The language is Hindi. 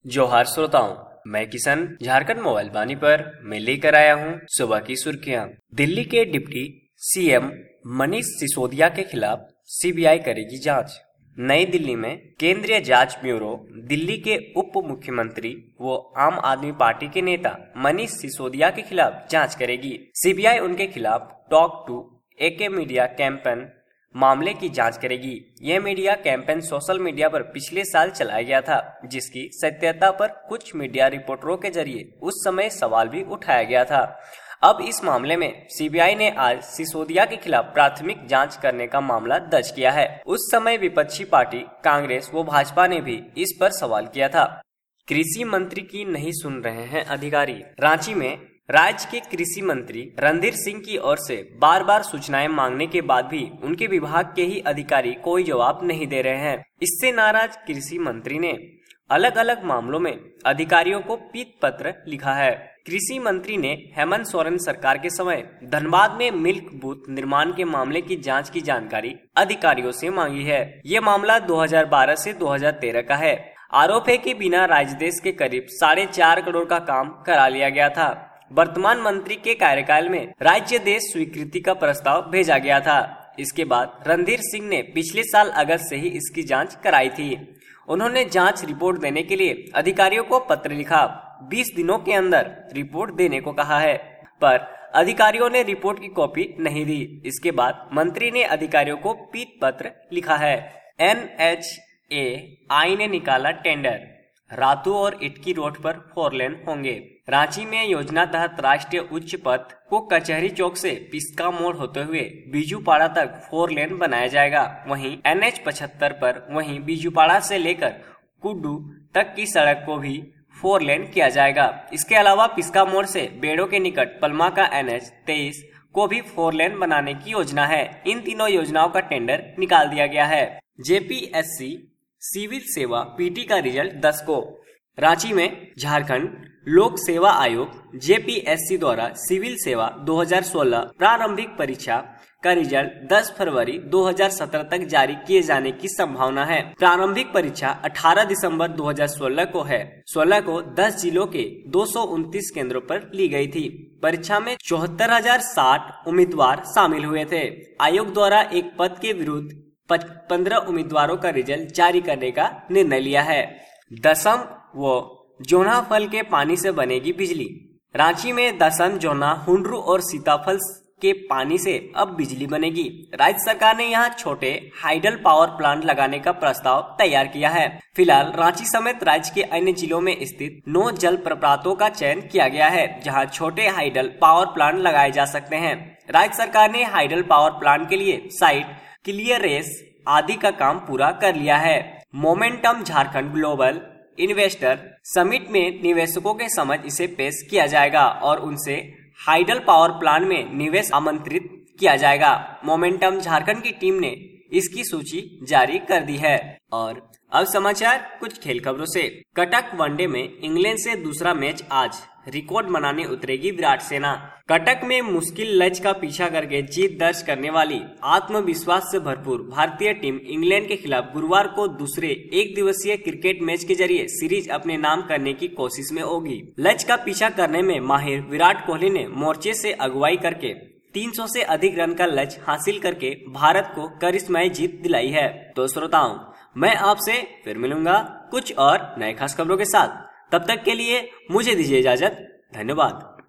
जोहार श्रोताओं, मैं किशन झारखंड मोबाइल वाणी पर मैं लेकर आया हूं सुबह की सुर्खियां। दिल्ली के डिप्टी सीएम मनीष सिसोदिया के खिलाफ सीबीआई करेगी जांच। नई दिल्ली में केंद्रीय जांच ब्यूरो दिल्ली के उप मुख्यमंत्री व आम आदमी पार्टी के नेता मनीष सिसोदिया के खिलाफ जांच करेगी। सीबीआई उनके खिलाफ talk to AK media campaign मामले की जांच करेगी। यह मीडिया कैंपेन सोशल मीडिया पर पिछले साल चलाया गया था, जिसकी सत्यता पर कुछ मीडिया रिपोर्टरों के जरिए उस समय सवाल भी उठाया गया था। अब इस मामले में सीबीआई ने आज सिसोदिया के खिलाफ प्राथमिक जांच करने का मामला दर्ज किया है। उस समय विपक्षी पार्टी कांग्रेस व भाजपा ने भी इस पर सवाल किया था। कृषि मंत्री की नहीं सुन रहे हैं अधिकारी। रांची में राज्य के कृषि मंत्री रणधीर सिंह की ओर से बार बार सूचनाएं मांगने के बाद भी उनके विभाग के ही अधिकारी कोई जवाब नहीं दे रहे हैं। इससे नाराज कृषि मंत्री ने अलग अलग मामलों में अधिकारियों को पीत पत्र लिखा है। कृषि मंत्री ने हेमंत सोरेन सरकार के समय धनबाद में मिल्क बूथ निर्माण के मामले की जांच की जानकारी अधिकारियों से मांगी है। ये मामला 2012 से 2013 का है। आरोप है कि बिना राजदेश के करीब 4.5 करोड़ का काम करा लिया गया था। वर्तमान मंत्री के कार्यकाल में राज्य देश स्वीकृति का प्रस्ताव भेजा गया था। इसके बाद रणधीर सिंह ने पिछले साल अगस्त से ही इसकी जांच कराई थी। उन्होंने जांच रिपोर्ट देने के लिए अधिकारियों को पत्र लिखा, 20 दिनों के अंदर रिपोर्ट देने को कहा है, पर अधिकारियों ने रिपोर्ट की कॉपी नहीं दी। इसके बाद मंत्री ने अधिकारियों को पीत पत्र लिखा है। NHAI ने निकाला टेंडर, रातू और इटकी रोड पर 4 लेन होंगे। रांची में योजना तहत राष्ट्रीय उच्च पथ को कचहरी चौक से पिस्का मोड़ होते हुए बीजूपाड़ा तक 4 लेन बनाया जाएगा। वहीं NH75 पर वहीं बीजूपाड़ा से लेकर कुड्डू तक की सड़क को भी 4 लेन किया जाएगा। इसके अलावा पिस्का मोड़ से बेड़ो के निकट पलमा का NH23 को भी 4 लेन बनाने की योजना है। इन तीनों योजनाओं का टेंडर निकाल दिया गया है। JPSC सिविल सेवा PT का रिजल्ट 10 को। रांची में झारखंड लोक सेवा आयोग JPSC द्वारा सिविल सेवा 2016 प्रारंभिक परीक्षा का रिजल्ट 10 फरवरी 2017 तक जारी किए जाने की संभावना है। प्रारंभिक परीक्षा 18 दिसंबर 2016 को है। 16 को 10 जिलों के 229 केंद्रों पर ली गई थी। परीक्षा में 74,060 उम्मीदवार शामिल हुए थे। आयोग द्वारा एक पद के विरुद्ध 15 उम्मीदवारों का रिजल्ट जारी करने का निर्णय लिया है। दसम व जोना फल के पानी से बनेगी बिजली। रांची में दसम, जोना, हुंडरू और सीताफल के पानी से अब बिजली बनेगी। राज्य सरकार ने यहां छोटे हाइडल पावर प्लांट लगाने का प्रस्ताव तैयार किया है। फिलहाल रांची समेत राज्य के अन्य जिलों में स्थित 9 जल प्रपातों का चयन किया गया है, जहां छोटे हाइडल पावर प्लांट लगाए जा सकते हैं। राज्य सरकार ने हाइडल पावर प्लांट के लिए साइट क्लियरेंस आदि का काम पूरा कर लिया है। Momentum Jharkhand global investor summit में निवेशकों के समझ इसे पेश किया जाएगा और उनसे हाइडल पावर प्लांट में निवेश आमंत्रित किया जाएगा। मोमेंटम झारखंड की टीम ने इसकी सूची जारी कर दी है। और अब समाचार कुछ खेल खबरों से। कटक वनडे में इंग्लैंड से दूसरा मैच आज, रिकॉर्ड बनाने उतरेगी विराट सेना। कटक में मुश्किल लक्ष्य का पीछा करके जीत दर्ज करने वाली आत्मविश्वास से भरपूर भारतीय टीम इंग्लैंड के खिलाफ गुरुवार को दूसरे एक दिवसीय क्रिकेट मैच के जरिए सीरीज अपने नाम करने की कोशिश में होगी। लक्ष्य का पीछा करने में माहिर विराट कोहली ने मोर्चे से अगुवाई करके 300 से अधिक रन का लक्ष्य हासिल करके भारत को करिश्माई जीत दिलाई है। तो श्रोताओं, मैं आपसे फिर मिलूंगा कुछ और नए खास खबरों के साथ। तब तक के लिए मुझे दीजिए इजाजत। धन्यवाद।